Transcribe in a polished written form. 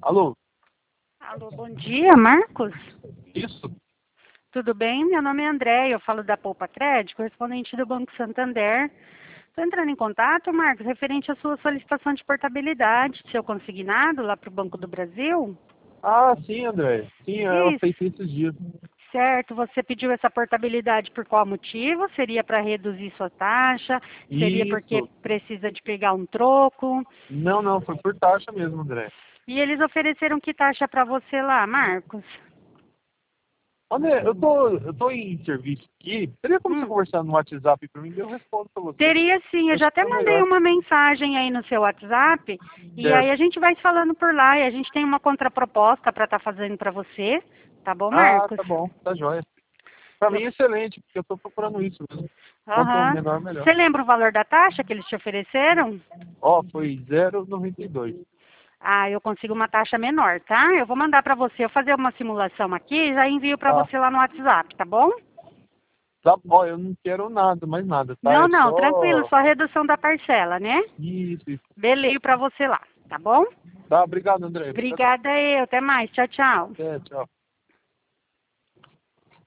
Alô? Alô, bom dia, Marcos. Isso? Tudo bem? Meu nome é André, eu falo da Poupa Crédito, correspondente do Banco Santander. Estou entrando em contato, Marcos, referente à sua solicitação de portabilidade, seu consignado lá para o Banco do Brasil. Ah, sim, André. Sim, eu Isso, aceitei esses dias. certo. Você pediu essa portabilidade por qual motivo? Seria para reduzir sua taxa? Seria porque Isso. precisa de pegar um troco? Não, não, foi por taxa mesmo, André. E eles ofereceram que taxa para você lá, Marcos? André, eu tô em serviço aqui. Teria como você Hum. conversar no WhatsApp pra mim? Eu respondo pra você. Teria sim, eu Acho já que até foi mandei melhor. uma mensagem aí no seu WhatsApp, e aí Certo. a gente vai falando por lá, e a gente tem uma contraproposta para estar fazendo para você, tá bom, Ah, Marcos? tá bom, tá jóia. Pra Eu, mim é excelente, porque eu tô procurando isso mesmo. Quanto aham. menor, melhor. Você lembra o valor da taxa que eles te ofereceram? Ó, foi 0,92. Ah, eu consigo uma taxa menor, tá? Eu vou mandar para você, eu fazer uma simulação aqui e já envio para Ah, você lá no WhatsApp, tá bom? tá bom, eu não quero nada, mais nada, tá? Não, É não, tranquilo, só só redução da parcela, né? isso, isso. Beleza para você lá, tá bom? Tá, obrigado, André. Obrigadão. Obrigada eu, até mais, tchau, tchau. Tchau.